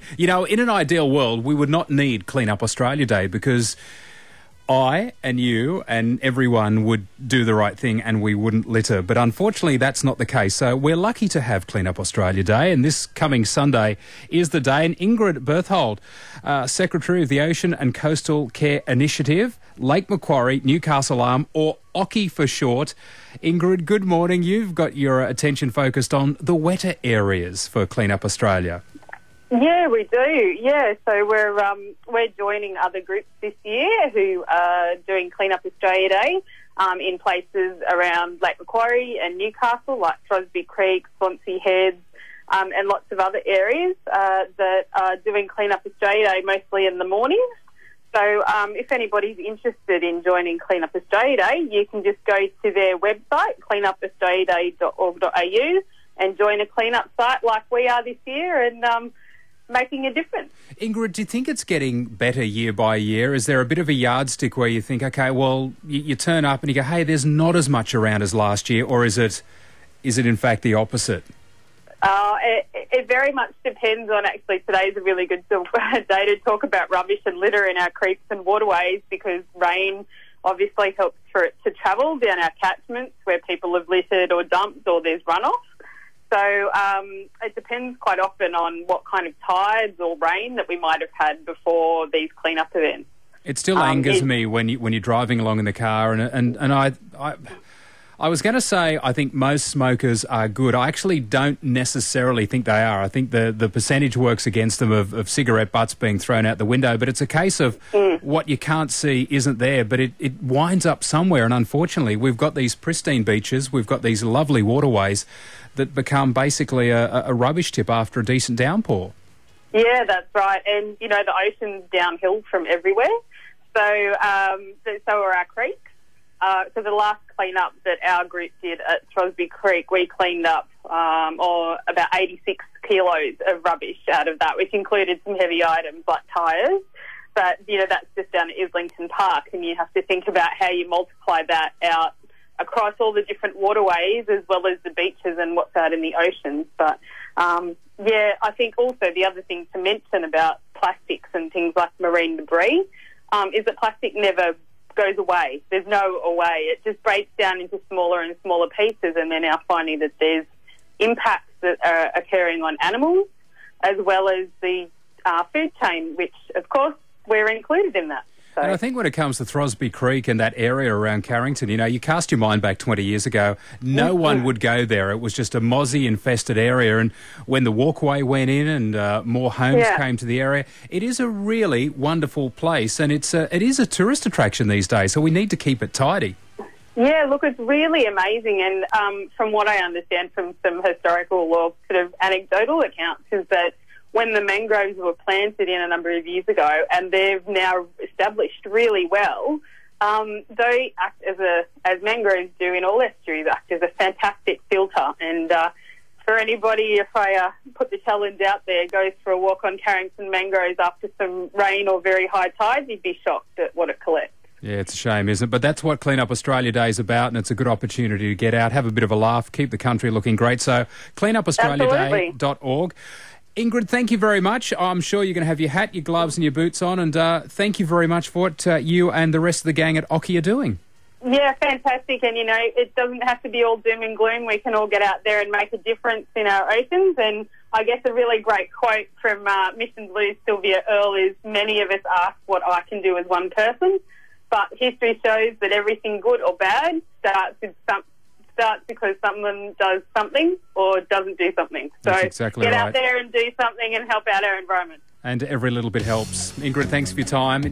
You know, in an ideal world, we would not need Clean Up Australia Day because I and you and everyone would do the right thing and we wouldn't litter. But unfortunately, that's not the case. So we're lucky to have Clean Up Australia Day, and this coming Sunday is the day. And Ingrid Berthold, Secretary of the Ocean and Coastal Care Initiative, Lake Macquarie, Newcastle Arm, or OCCI for short. Ingrid, good morning. You've got your attention focused on the wetter areas for Clean Up Australia. Yeah, we do. Yeah, so we're joining other groups this year who are doing Clean Up Australia Day in places around Lake Macquarie and Newcastle, like Throsby Creek, Swansea Heads, and lots of other areas that are doing Clean Up Australia Day mostly in the morning. So if anybody's interested in joining Clean Up Australia Day, you can just go to their website, cleanupaustraliaday.org.au, and join a clean-up site like we are this year and making a difference. Ingrid, do you think it's getting better year by year? Is there a bit of a yardstick where you think, okay, well, you turn up and you go, hey, there's not as much around as last year, or is it in fact the opposite? It very much depends on, actually, today's a really good day to talk about rubbish and litter in our creeks and waterways, because rain obviously helps for it to travel down our catchments where people have littered or dumped or there's runoff. So it depends quite often on what kind of tides or rain that we might have had before these clean-up events. It still angers me when you're driving along in the car, and I was going to say I think most smokers are good. I actually don't necessarily think they are. I think the percentage works against them of cigarette butts being thrown out the window, but it's a case of what you can't see isn't there, but it winds up somewhere, and unfortunately we've got these pristine beaches, we've got these lovely waterways that become basically a rubbish tip after a decent downpour. Yeah, that's right. And, you know, the ocean's downhill from everywhere. So are our creeks. So the last clean-up that our group did at Throsby Creek, we cleaned up about 86 kilos of rubbish out of that, which included some heavy items like tyres. But, you know, that's just down at Islington Park, and you have to think about how you multiply that out across all the different waterways as well as the beaches and what's out in the oceans. But, yeah, I think also the other thing to mention about plastics and things like marine debris is that plastic never goes away. There's no away. It just breaks down into smaller and smaller pieces, and they're now finding that there's impacts that are occurring on animals as well as the food chain, which, of course, we're included in that. So. And I think when it comes to Throsby Creek and that area around Carrington, you know, you cast your mind back 20 years ago, no one would go there. It was just a mozzie-infested area, and when the walkway went in and more homes came to the area, it is a really wonderful place, and it is a tourist attraction these days, so we need to keep it tidy. Yeah, look, it's really amazing, and from what I understand from some historical or sort of anecdotal accounts is that when the mangroves were planted in a number of years ago, and they've now established really well, they act as mangroves do in all estuaries, act as a fantastic filter. And for anybody, if I put the challenge out there, goes for a walk on Carrington mangroves after some rain or very high tides, you'd be shocked at what it collects. Yeah, it's a shame, isn't it? But that's what Clean Up Australia Day is about, and it's a good opportunity to get out, have a bit of a laugh, keep the country looking great. So cleanupaustraliaday.org. Ingrid, thank you very much. I'm sure you're going to have your hat, your gloves and your boots on, and thank you very much for what you and the rest of the gang at OCCI are doing. Yeah, fantastic. And, you know, it doesn't have to be all doom and gloom. We can all get out there and make a difference in our oceans. And I guess a really great quote from Mission Blue's Sylvia Earle is, many of us ask what I can do as one person, but history shows that everything good or bad starts because someone does something or doesn't do something. So exactly get right. out there and do something and help out our environment. And every little bit helps. Ingrid, thanks for your time.